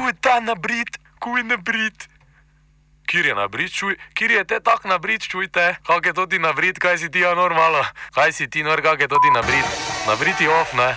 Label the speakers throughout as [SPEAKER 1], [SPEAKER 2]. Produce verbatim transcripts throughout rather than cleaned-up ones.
[SPEAKER 1] Kuj ta nabrit, kuj nabrit. Kjer je nabrit, čuj, kjer je te tak nabrit, čujte, kak je to ti nabrit, kaj si ti ja normalo, kaj si ti nor, kak je to ti nabrit, nabriti off, ne?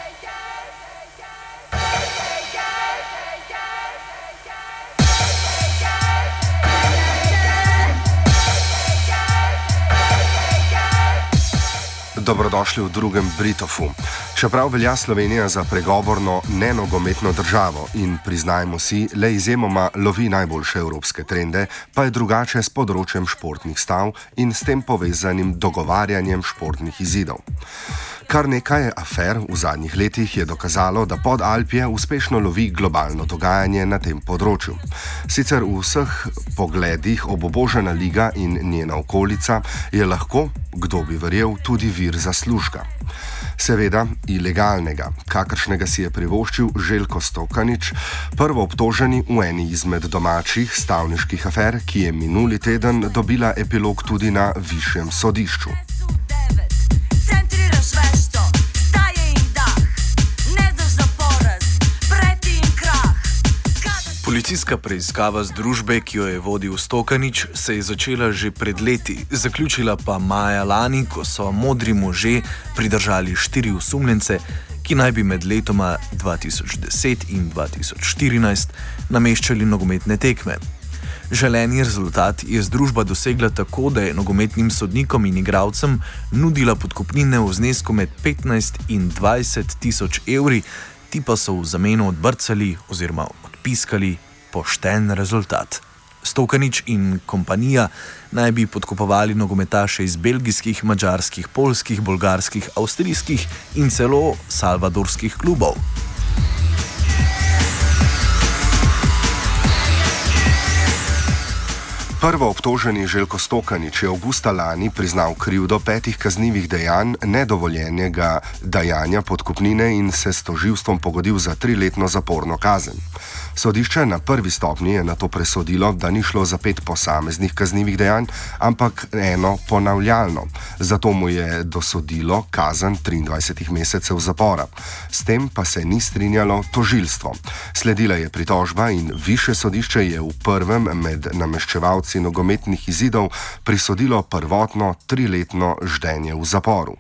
[SPEAKER 2] Dobrodošli v drugem Britofu. Čeprav velja Slovenija za pregovorno nenogometno državo in, priznajmo si, le izjemoma lovi najboljše evropske trende, pa je drugače s področjem športnih stav in s tem povezanim dogovarjanjem športnih izidov. Kar nekaj afer v zadnjih letih je dokazalo, da Podalpje uspešno lovi globalno dogajanje na tem področju. Sicer v vseh pogledih obubožana liga in njena okolica je lahko, kdo bi verjel, tudi vir zaslužka. Seveda ilegalnega, kakršnega si je privoščil Željko Stokanić, prvo obtoženi v eni izmed domačih stavniških afer, ki je minuli teden dobila epilog tudi na višjem sodišču.
[SPEAKER 3] Policijska preiskava združbe, ki jo je vodil Stokanić, se je začela že pred leti, zaključila pa maja lani, ko so modri možje pridržali štiri osumljence, ki naj bi med letoma dva tisoč deset in dva tisoč štirinajst nameščali nogometne tekme. Želeni rezultat je združba dosegla tako, da je nogometnim sodnikom in igralcem nudila podkupnine v znesku med petnajst in dvajset tisoč evri, ti pa so v zameno odbrcali oziroma piskali pošten rezultat. Stokanić in kompanija naj bi podkupovali nogometaše iz belgijskih, madžarskih, poljskih, bolgarskih, avstrijskih in celo salvadorskih klubov.
[SPEAKER 2] Prvo obtoženi Željko Stokanić je avgusta lani priznal krivdo petih kaznivih dejanj nedovoljenega dajanja podkupnine in se s tožilstvom pogodil za triletno zaporno kazen. Sodišče na prvi stopnji je nato presodilo, da ni šlo za pet posameznih kaznivih dejanj, ampak eno ponavljalno. Zato mu je dosodilo kazen triindvajset mesecev zapora. S tem pa se ni strinjalo tožilstvo. Sledila je pritožba in višje sodišče je v prvem med nameščevalci nogometnih izidov prisodilo prvotno triletno ždenje v zaporu.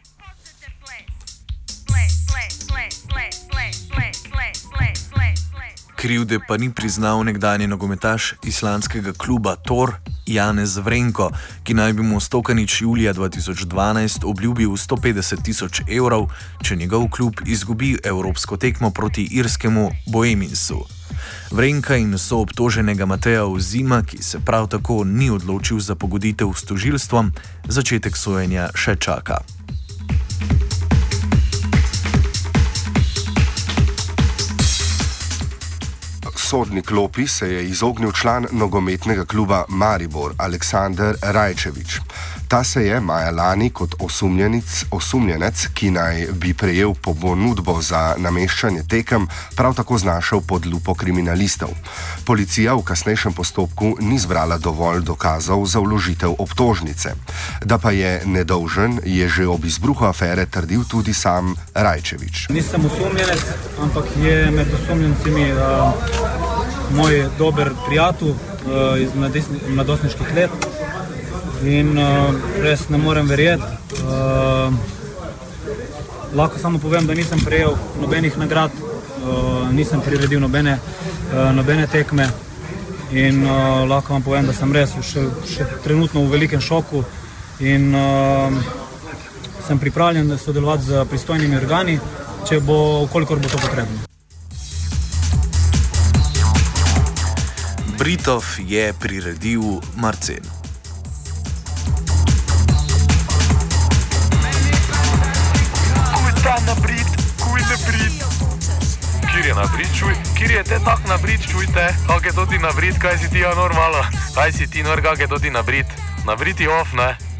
[SPEAKER 3] Krivde pa ni priznal nekdanji nogometaš islandskega kluba Thor Janez Vrenko, ki naj bi mu Stokanić julija dva tisoč dvanajst obljubil sto petdeset tisoč evrov, če njegov klub izgubi evropsko tekmo proti irskemu Boeminsu. Vrenka in soobtoženega Mateja Ozima, ki se prav tako ni odločil za pogoditev s tožilstvom, začetek sojenja še čaka.
[SPEAKER 2] Sodni klopi se je izognil član nogometnega kluba Maribor Aleksander Rajčević. Ta se je maja lani kot osumljenec, osumljenec, ki naj bi prejel ponudbo za nameščanje tekem, prav tako znašel pod lupo kriminalistov. Policija v kasnejšem postopku ni zbrala dovolj dokazov za vložitev obtožnice. Da pa je nedolžen, je že ob izbruhu afere trdil tudi sam Rajčević.
[SPEAKER 4] Nisem osumljenec, ampak je med osumljencimi uh, moj dober prijatelj uh, iz mladostniških let. In uh, res ne morem verjeti. Uh, lahko samo povem, da nisem prejel nobenih nagrad, uh, nisem priredil nobene, uh, nobene tekme in uh, lahko vam povem, da sem res še, še trenutno v velikem šoku in uh, sem pripravljen sodelovati z pristojnimi organi, če bo, kolikor bo to potrebno.
[SPEAKER 3] Britov je priredil Marcen.
[SPEAKER 1] Nabrit, kuj nabrit. Kjer je nabrit, čuj, kjer je te tak nabrit, čujte, kak je to ti nabrit, kaj si ti ja normalo, kaj si ti nor, kak je to ti nabrit, nabriti off, ne?